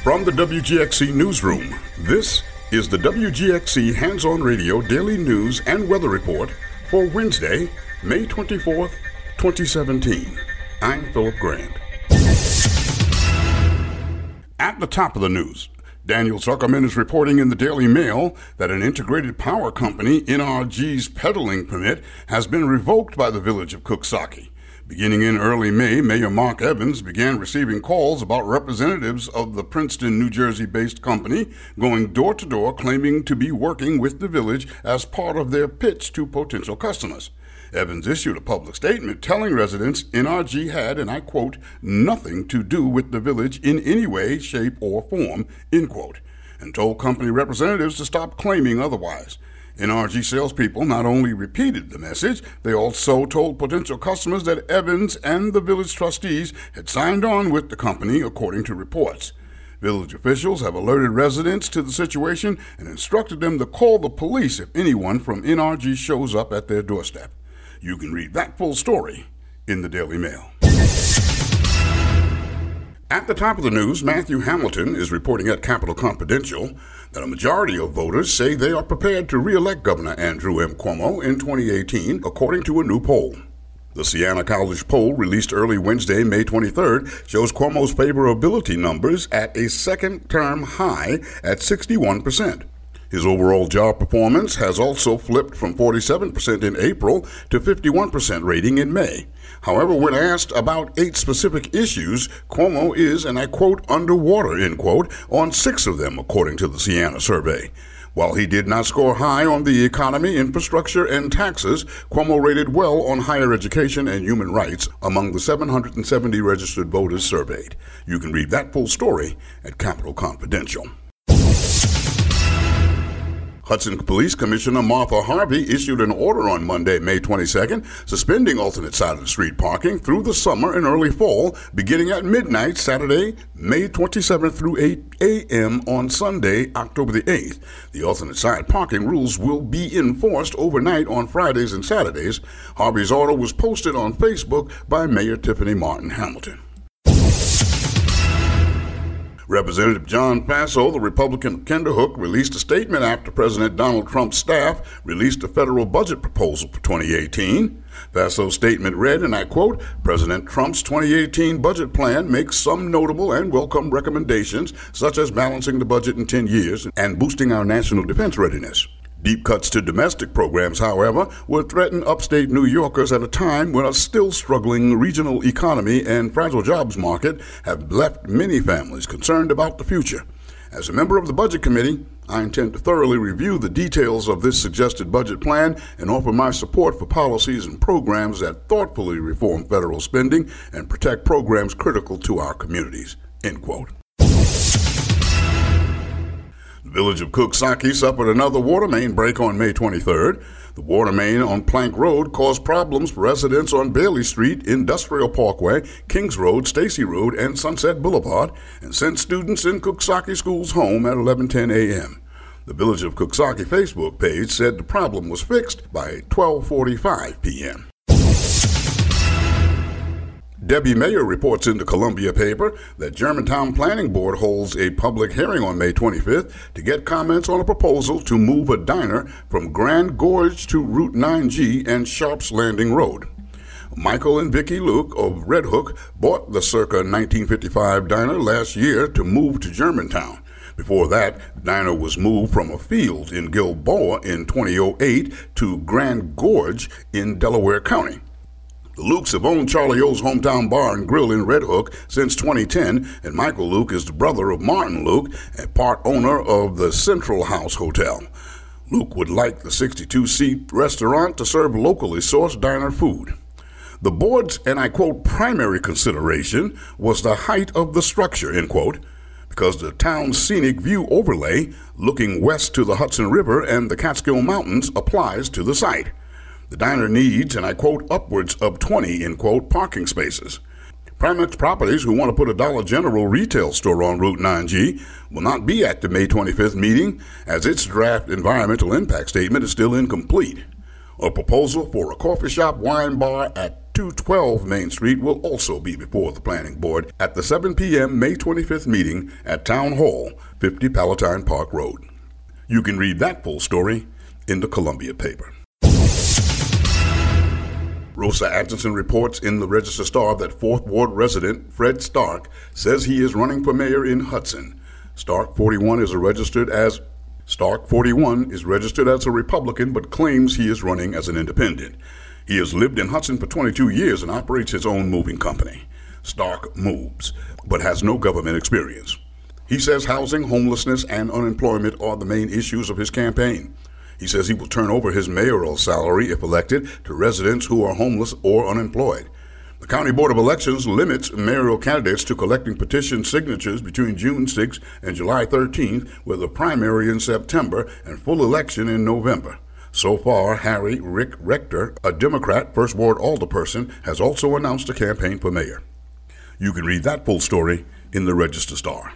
From the WGXC Newsroom, this is the WGXC Hands-On Radio Daily News and Weather Report for Wednesday, May 24th, 2017. I'm Philip Grant. At the top of the news, Daniel Zuckerman is reporting in the Daily Mail that an integrated power company, NRG's peddling permit, has been revoked by the village of Coxsackie. Beginning in early May, Mayor Mark Evans began receiving calls about representatives of the Princeton, New Jersey-based company going door-to-door claiming to be working with the village as part of their pitch to potential customers. Evans issued a public statement telling residents NRG had, and I quote, nothing to do with the village in any way, shape, or form, end quote, and told company representatives to stop claiming otherwise. NRG salespeople not only repeated the message, they also told potential customers that Evans and the village trustees had signed on with the company, according to reports. Village officials have alerted residents to the situation and instructed them to call the police if anyone from NRG shows up at their doorstep. You can read that full story in the Daily Mail. At the top of the news, Matthew Hamilton is reporting at Capitol Confidential that a majority of voters say they are prepared to re-elect Governor Andrew M. Cuomo in 2018, according to a new poll. The Siena College poll, released early Wednesday, May 23rd, shows Cuomo's favorability numbers at a second-term high at 61%. His overall job performance has also flipped from 47% in April to 51% rating in May. However, when asked about 8 specific issues, Cuomo is, and I quote, underwater, end quote, on 6 of them, according to the Siena survey. While he did not score high on the economy, infrastructure, and taxes, Cuomo rated well on higher education and human rights among the 770 registered voters surveyed. You can read that full story at Capitol Confidential. Hudson Police Commissioner Martha Harvey issued an order on Monday, May 22nd, suspending alternate side of the street parking through the summer and early fall, beginning at midnight Saturday, May 27th through 8 a.m. on Sunday, October the 8th. The alternate side parking rules will be enforced overnight on Fridays and Saturdays. Harvey's order was posted on Facebook by Mayor Tiffany Martin Hamilton. Representative John Faso, the Republican of Kinderhook, released a statement after President Donald Trump's staff released a federal budget proposal for 2018. Faso's statement read, and I quote, President Trump's 2018 budget plan makes some notable and welcome recommendations, such as balancing the budget in 10 years and boosting our national defense readiness. Deep cuts to domestic programs, however, would threaten upstate New Yorkers at a time when a still struggling regional economy and fragile jobs market have left many families concerned about the future. As a member of the Budget Committee, I intend to thoroughly review the details of this suggested budget plan and offer my support for policies and programs that thoughtfully reform federal spending and protect programs critical to our communities. End quote. The village of Coxsackie suffered another water main break on May 23rd. The water main on Plank Road caused problems for residents on Bailey Street, Industrial Parkway, Kings Road, Stacy Road, and Sunset Boulevard, and sent students in Coxsackie schools home at 11:10 a.m. The Village of Coxsackie Facebook page said the problem was fixed by 12:45 p.m. Debbie Mayer reports in the Columbia paper that Germantown Planning Board holds a public hearing on May 25th to get comments on a proposal to move a diner from Grand Gorge to Route 9G and Sharps Landing Road. Michael and Vicki Luke of Red Hook bought the circa 1955 diner last year to move to Germantown. Before that, the diner was moved from a field in Gilboa in 2008 to Grand Gorge in Delaware County. The Lukes have owned Charlie O's Hometown Bar and Grill in Red Hook since 2010, and Michael Luke is the brother of Martin Luke and part owner of the Central House Hotel. Luke would like the 62-seat restaurant to serve locally sourced diner food. The board's, and I quote, primary consideration was the height of the structure, end quote, because the town's scenic view overlay, looking west to the Hudson River and the Catskill Mountains, applies to the site. The diner needs, and I quote, upwards of 20, end quote, parking spaces. Primex Properties, who want to put a Dollar General retail store on Route 9G, will not be at the May 25th meeting, as its draft environmental impact statement is still incomplete. A proposal for a coffee shop wine bar at 212 Main Street will also be before the Planning Board at the 7 p.m. May 25th meeting at Town Hall, 50 Palatine Park Road. You can read that full story in the Columbia paper. Rosa Atkinson reports in the Register-Star that 4th Ward resident Fred Stark says he is running for mayor in Hudson. Stark 41 is registered as a Republican but claims he is running as an independent. He has lived in Hudson for 22 years and operates his own moving company, Stark Moves, but has no government experience. He says housing, homelessness, and unemployment are the main issues of his campaign. He says he will turn over his mayoral salary, if elected, to residents who are homeless or unemployed. The County Board of Elections limits mayoral candidates to collecting petition signatures between June 6 and July 13th, with a primary in September and full election in November. So far, Harry Rick Rector, a Democrat 1st Ward alderperson, has also announced a campaign for mayor. You can read that full story in the Register-Star.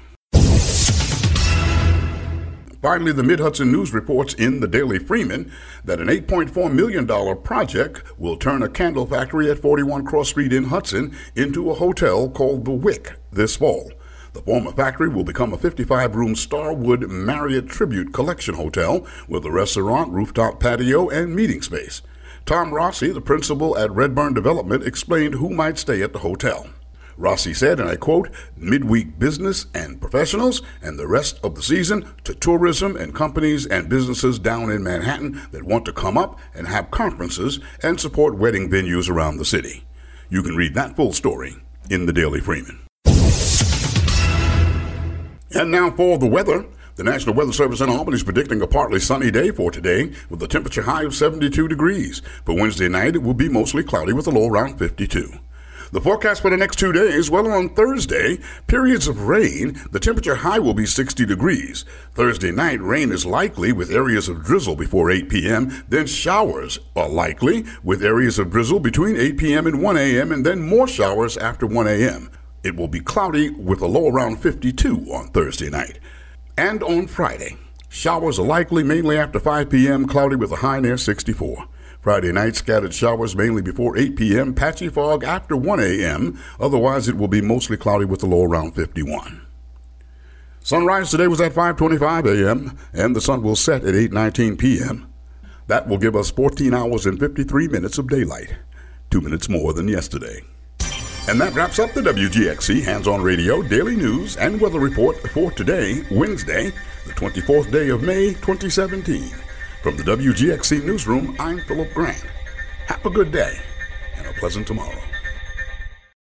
Finally, the Mid-Hudson News reports in the Daily Freeman that an $8.4 million project will turn a candle factory at 41 Cross Street in Hudson into a hotel called The Wick this fall. The former factory will become a 55-room Starwood Marriott Tribute Collection Hotel with a restaurant, rooftop patio, and meeting space. Tom Rossi, the principal at Redburn Development, explained who might stay at the hotel. Rossi said, and I quote, "Midweek business and professionals, and the rest of the season to tourism and companies and businesses down in Manhattan that want to come up and have conferences and support wedding venues around the city." You can read that full story in the Daily Freeman. And now for the weather. The National Weather Service in Albany is predicting a partly sunny day for today with a temperature high of 72 degrees. For Wednesday night, it will be mostly cloudy with a low around 52. The forecast for the next 2 days, well, on Thursday, periods of rain. The temperature high will be 60 degrees. Thursday night, rain is likely with areas of drizzle before 8 p.m. Then showers are likely with areas of drizzle between 8 p.m. and 1 a.m. and then more showers after 1 a.m. It will be cloudy with a low around 52 on Thursday night. And on Friday, showers are likely mainly after 5 p.m., cloudy with a high near 64. Friday night, scattered showers mainly before 8 p.m., patchy fog after 1 a.m. Otherwise, it will be mostly cloudy with a low around 51. Sunrise today was at 5:25 a.m., and the sun will set at 8:19 p.m. That will give us 14 hours and 53 minutes of daylight, 2 minutes more than yesterday. And that wraps up the WGXC Hands-On Radio Daily News and Weather Report for today, Wednesday, the 24th day of May, 2017. From the WGXC Newsroom, I'm Philip Grant. Have a good day and a pleasant tomorrow.